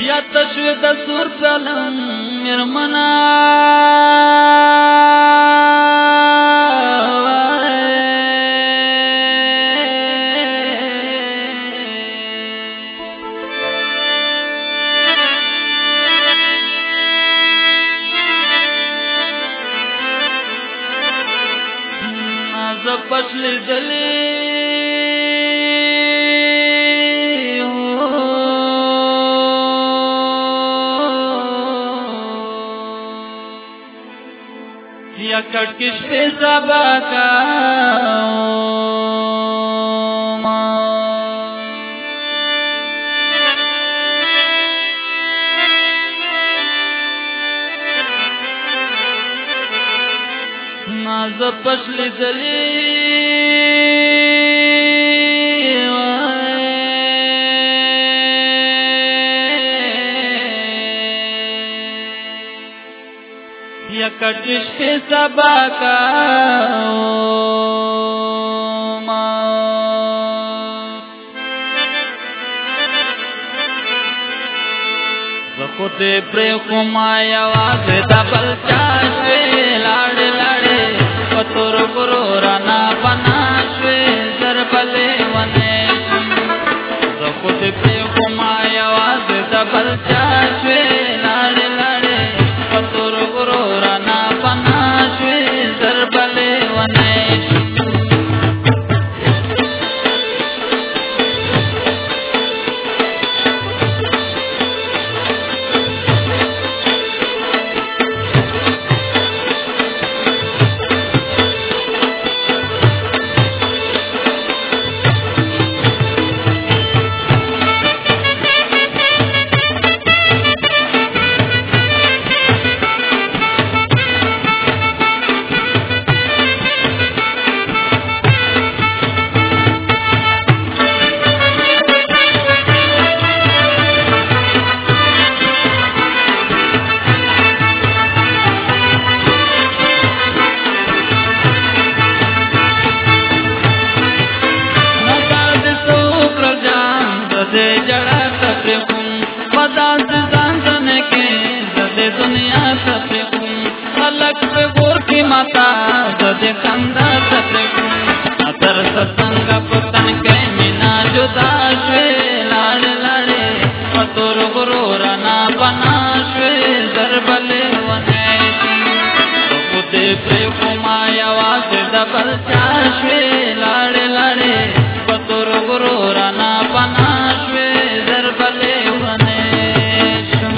یا تشوی د سور پلم مرمنا پشلی دلی یا کٹکش پہ سبا کا ناز پشلی دلی یا کٹش پہ سبا کا زخوت پری خمایا واز دبل چاشوے لاڑ لاڑے پتور گرو رانا بناشوے زربلے ونیشم زخوت پری خمایا واز دبل چاشوے لاڑ لاڑے پتور گرو رانا بناشوے زربلے ونیشم जड़ा सफरेकुम पदार्थ जानने के जदे दुनिया सफरेकुम अलग पे गोर की माता जदे कंधा सफरेकुम अतर सत्संग पतन के मीना जुदा शे लाड़ लाड़े पतोर गुरु राना बना शे जरबले वनेशी बुद्धे पे कुमाया वास दबल चाशे लाड़ लाड़े पतोर गुरु राना बना बले वनेशम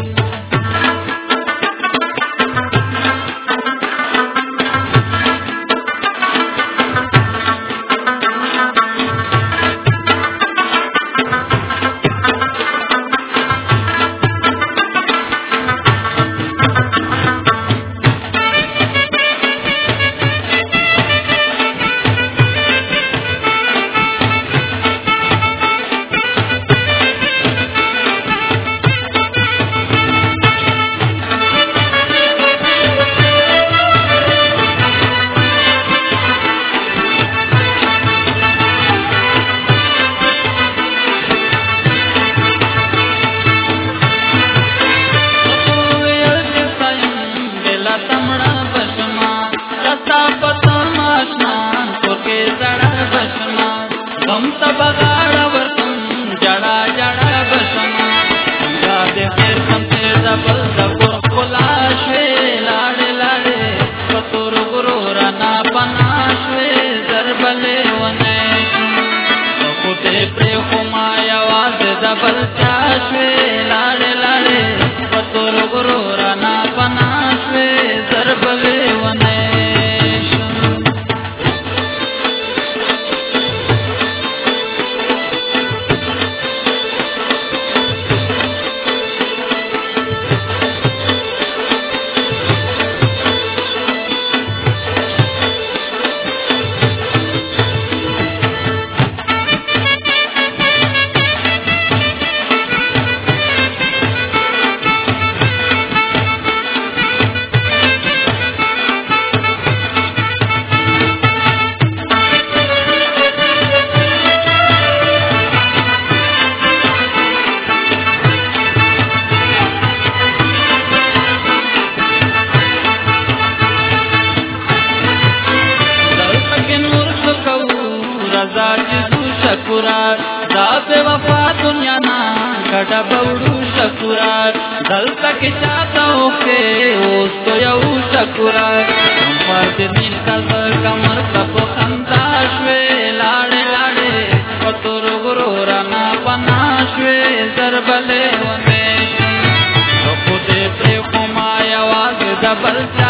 दबल चाशे लाड़े लाड़े पतोर गुरु राना पनाशे जरबले वनेशम دلتا کی چاہتا ہو کے اوس تو یو شکرا کمپارت دین کازر کمر تپو خنداشوے لاڑے لاڑے پتر غرورانا پناشوے زربلے ومیشی خود پری خمای آواز دبل